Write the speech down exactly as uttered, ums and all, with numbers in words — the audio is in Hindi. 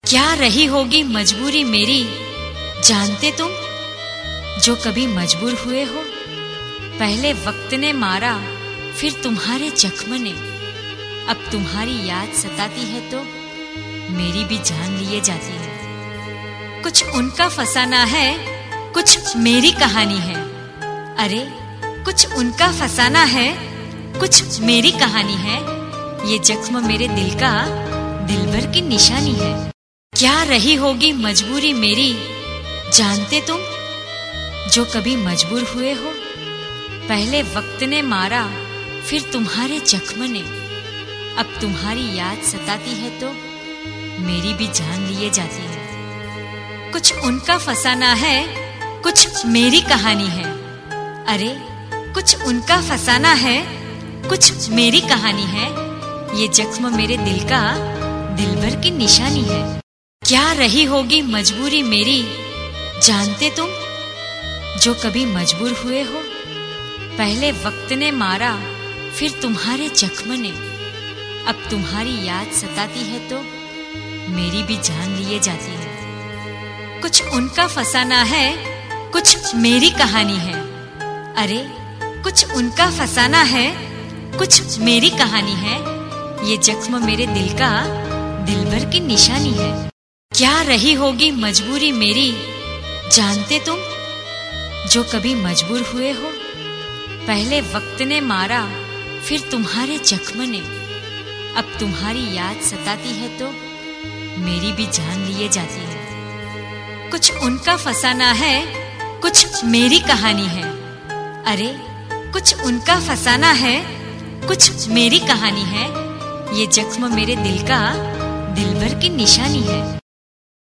क्या रही होगी मजबूरी मेरी, जानते तुम जो कभी मजबूर हुए हो। पहले वक्त ने मारा, फिर तुम्हारे जख्म ने। अब तुम्हारी याद सताती है तो मेरी भी जान लिए जाती है। कुछ उनका फसाना है, कुछ मेरी कहानी है। अरे कुछ उनका फसाना है, कुछ मेरी कहानी है। ये जख्म मेरे दिल का दिलभर की निशानी है। क्या रही होगी मजबूरी मेरी, जानते तुम जो कभी मजबूर हुए हो। पहले वक्त ने मारा, फिर तुम्हारे जख्म ने। अब तुम्हारी याद सताती है तो मेरी भी जान लिए जाती है। कुछ उनका फसाना है, कुछ मेरी कहानी है। अरे कुछ उनका फसाना है, कुछ मेरी कहानी है। ये जख्म मेरे दिल का दिलभर की निशानी है। क्या रही होगी मजबूरी मेरी, जानते तुम जो कभी मजबूर हुए हो। पहले वक्त ने मारा, फिर तुम्हारे जख्म ने। अब तुम्हारी याद सताती है तो मेरी भी जान लिए जाती है। कुछ उनका फसाना है, कुछ मेरी कहानी है। अरे कुछ उनका फसाना है, कुछ मेरी कहानी है। ये जख्म मेरे दिल का दिलभर की निशानी है। क्या रही होगी मजबूरी मेरी, जानते तुम जो कभी मजबूर हुए हो। पहले वक्त ने मारा, फिर तुम्हारे जख्म ने। अब तुम्हारी याद सताती है तो मेरी भी जान लिए जाती है। कुछ उनका फसाना है, कुछ मेरी कहानी है। अरे कुछ उनका फसाना है, कुछ मेरी कहानी है। ये जख्म मेरे दिल का दिलभर की निशानी है।